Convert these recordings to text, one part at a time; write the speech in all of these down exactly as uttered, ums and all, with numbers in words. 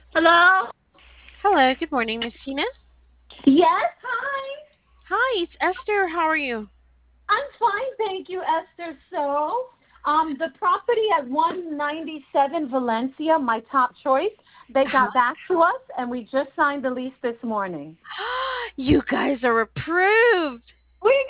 Hello? Hello, good morning, Miss Tina. Yes, hi. Hi, it's Esther. How are you? I'm fine, thank you, Esther. So, um, the property at one ninety-seven Valencia, my top choice, they got Uh-huh. back to us and we just signed the lease this morning. You guys are approved. We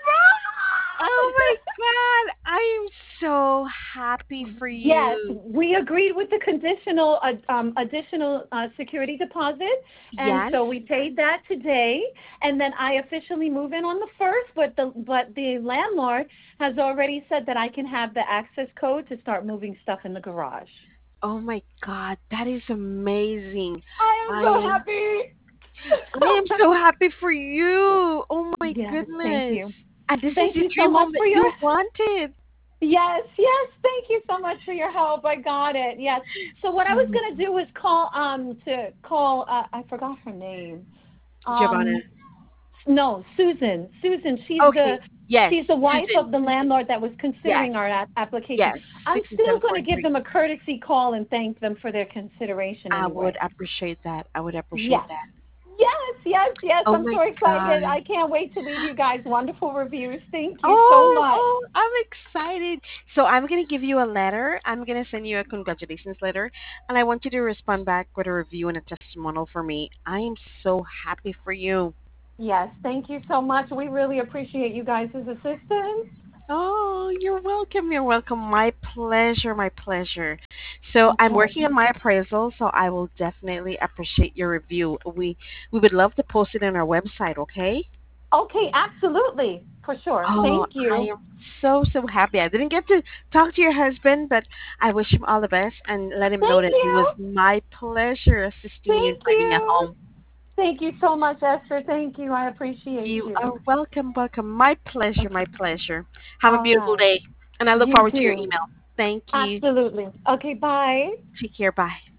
Oh got my approved! God, I am so happy for Yes, you. we agreed with the conditional uh, um, additional uh, security deposit, and Yes. so we paid that today. And then I officially move in on the first. But the but the landlord has already said that I can have the access code to start moving stuff in the garage. Oh my God, that is amazing. I am I so am happy. I am so happy for you. Oh my Yes, thank goodness. you. And this is Thank the you so dream much home that for your you wanted. Yes, yes. Thank you so much for your help. I got it. Yes. So what I Oh was my gonna do was call um to call uh, I forgot her name. Giovanna. Um no, Susan. Susan, she's the Okay. Yes, she's the wife Susan. of the landlord that was Yes. considering our a- application. Yes. I'm still sixty-seven going to give forty-three. them a courtesy call and thank them for their consideration I would anyway. appreciate that. I would appreciate Yes. that. Yes, yes, yes. Oh I'm my so excited. God. I can't wait to leave you guys wonderful reviews. Thank you so Oh, much. oh, I'm excited. So I'm gonna give you a letter. I'm gonna send you a congratulations letter, and I want you to respond back with a review and a testimonial for me. I am so happy for you. Yes, thank you so much. We really appreciate you guys' assistance. Oh, you're welcome. You're welcome. My pleasure. My pleasure. So I'm Okay. working on my appraisal, so I will definitely appreciate your review. We we would love to post it on our website. Okay. Okay, absolutely. For sure. Oh, Thank I you. am so, so happy. I didn't get to talk to your husband, but I wish him all the best and let him know Thank that it was you. my pleasure assisting you in Thank finding a you. home. Thank you so much, Esther. Thank you. I appreciate You you. are welcome, welcome. My pleasure, my Okay. pleasure. Have a All beautiful right. day, and I look You forward to your too. email. Thank you. Absolutely. Okay, bye. Take care. Bye.